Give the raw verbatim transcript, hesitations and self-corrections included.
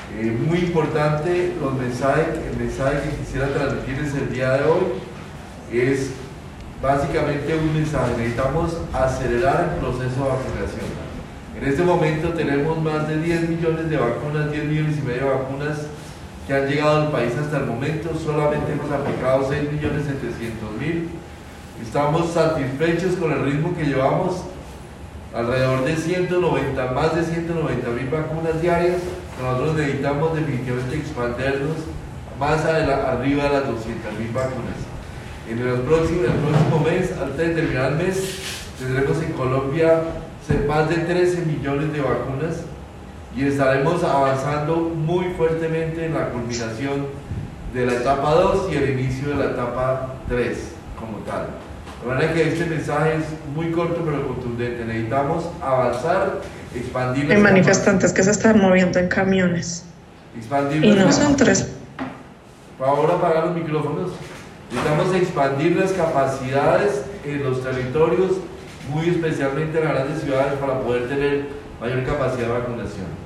Eh, muy importante los mensajes, el mensaje que quisiera transmitirles el día de hoy es básicamente un mensaje: necesitamos acelerar el proceso de vacunación. En este momento tenemos más de diez millones de vacunas, diez millones y medio de vacunas que han llegado al país hasta el momento. Solamente hemos aplicado seis millones setecientos mil. Estamos satisfechos con el ritmo que llevamos, alrededor de ciento noventa, más de ciento noventa mil vacunas diarias. Nosotros necesitamos definitivamente expandernos más arriba de las doscientas mil vacunas. En el próximo, el próximo mes, antes de terminar el mes, tendremos en Colombia más de trece millones de vacunas y estaremos avanzando muy fuertemente en la culminación de la etapa dos y el inicio de la etapa tres como tal. De manera que este mensaje es muy corto pero contundente. Necesitamos avanzar, expandir. Hay manifestantes que se están moviendo en camiones. Expandir y no son tres. Por favor, apagar los micrófonos. Necesitamos expandir las capacidades en los territorios, muy especialmente en las grandes ciudades, para poder tener mayor capacidad de vacunación.